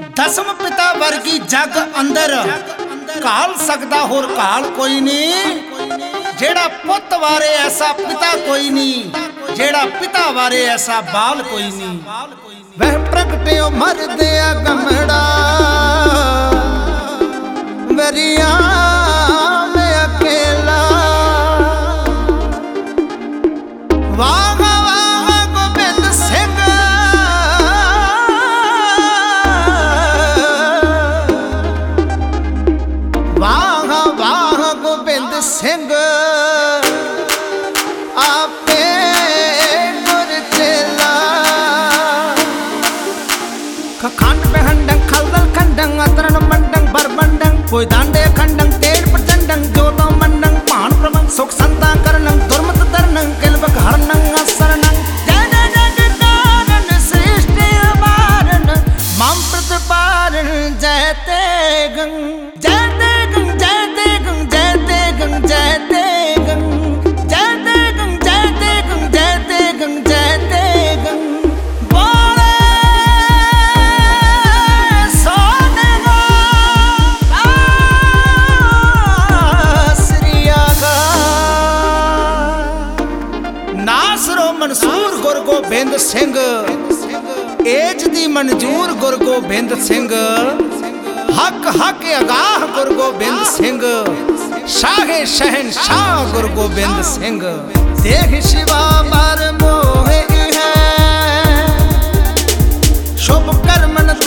दसम पिता वर्गी जग अंदर घाल सकदा होर घाल कोई नहीं। जेड़ा पुत वारे ऐसा पिता कोई नहीं, जेड़ा पिता वारे ऐसा बाल कोई नहीं। वह प्रगटियो मर दिया गमड़ा वरिया में अकेला। वाह वाह गोबिंद सिंह, वाह वाह गोबिंद सिंह आपे गुर चेला। खंड बेहंडंग खलदल खंडंग अतरन मंडंग बरबंडंग कोई दांडे खंडंग तेड़ प्रचंडंग जोतो मंडंग पान प्रमंग सुख संता करनंग दुर्मत दरनंग किलबक हरनंग असरनंग। जय जय जगतारण सृष्टि अपारण मम प्रतिपारण जय तेगं जय तेगं जय तेगं जय तेगं जय तेगं जय तेगं जय तेगं जय तेगं जय तेगं। बोले सोनेगा श्रीया का नासरो मंसूर गुरु गोबिंद सिंह एज दी मंजूर गुरु गोबिंद सिंह। हक हक अगाह गुरु गोबिंद सिंह शाहे शहनशाह गुरु गोबिंद सिंह। देह शिवा मर मोहे है शुभ कर्मन